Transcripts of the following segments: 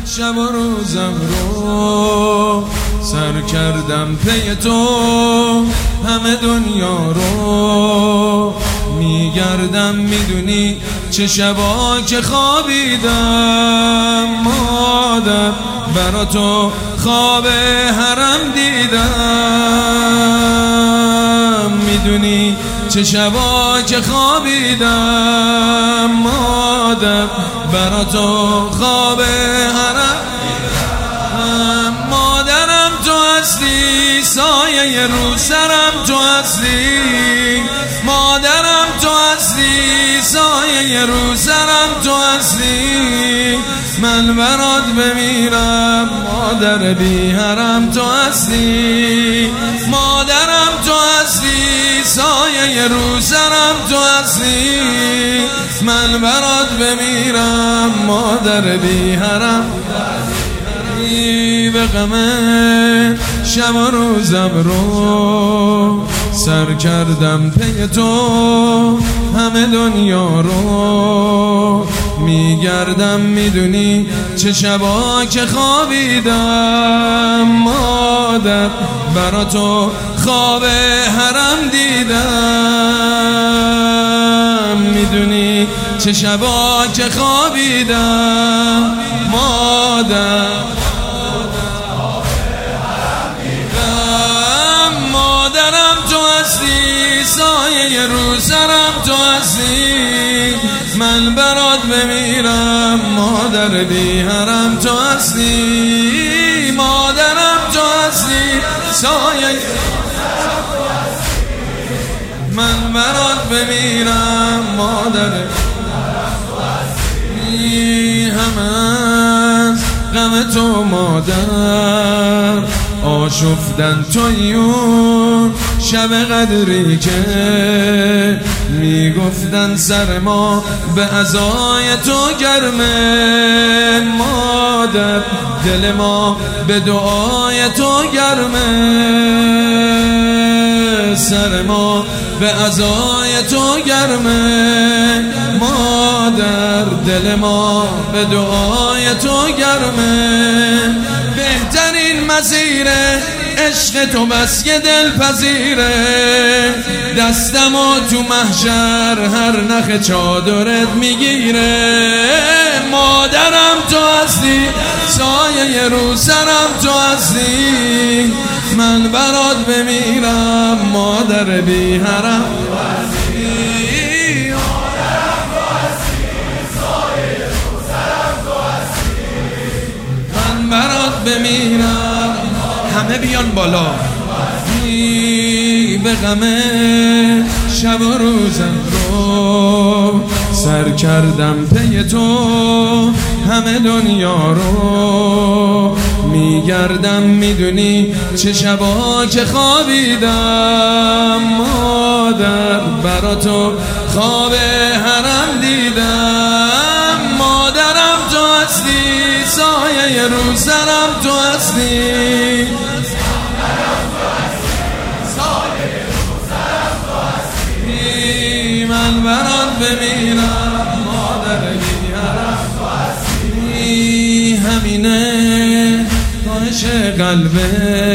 شب و روزم رو سر کردم پی تو، همه دنیا رو میگردم، میدونی چه شبا که خوابیدم مادر، برا تو خواب حرم دیدم، میدونی چه شبا که خوابیدم مادر، برا تو خواب حرم دیدم. مادرم تو هستی، سایه رو سرم تو هستی، مادرم تو هستی، سایه رو سرم تو هستی، من برات بمیرم مادر بی حرم تو هستی، مادرم تو هستی، سایه رو سرم تو هستی، من برات بمیرم مادر بی حرم. به غم شب و روزم رو سر کردم پی تو، همه دنیا رو میگردم، میدونی چه شبا که خوابیدم مادر، برا تو خواب حرم دیدم، میدونی چه شبا که خوابیدم مادر، مادرم تو هستی، سایه رو سرم تو هستی، من برات بمیرم مادر بی حرم تو هستی، مادرم تو هستی، سایه من برات بمیرم مادر، همه از غم تو مادر آشفتن تویون شب قدری که میگفتن سر ما به عزای تو گرمه مادر، دل ما به دعای تو گرمه، سر ما به عزای تو گرمه مادر، دل ما به دعای تو گرمه، بهترین مسیر عشق تو بس که دل پذیره، دستمو تو محشر هر نخ چادرت میگیره، مادرم تو هستی، سایه رو سرم تو هستی، من برات بمیرم مادر بی حرم، برات بمیرم. همه بیان بالا. به غم شب و روزم رو سر کردم پی تو، همه دنیا رو میگردم، میدونی چه شبا که خوابیدم مادر، برا تو خواب حرم دیدم، مادرم تو هستی، سایه رو سرم تو هستی، من برات بمیرم مادر بی حرم تو هستی، همینه خواهش قلبه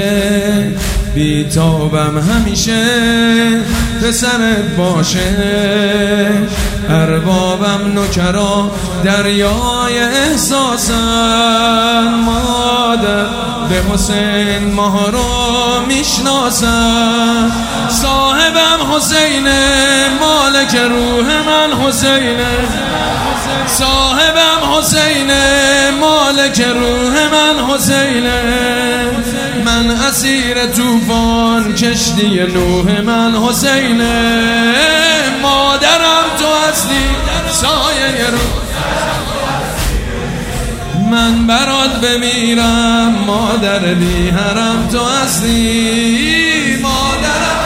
بیتابم همیشه پسرت باشه، اربابم نوکرا دریای احساسن مادر، به حسین ماه رو میشناسن، صاحبم حسینه مالک روح من حسینه، صاحبم حسینه مالک روح من حسینه، من اسیر طوفان کشتی نوح من حسینه، مادرم تو هستی، سایه رو من برات بمیرم مادر بی حرم تو هستی، مادرم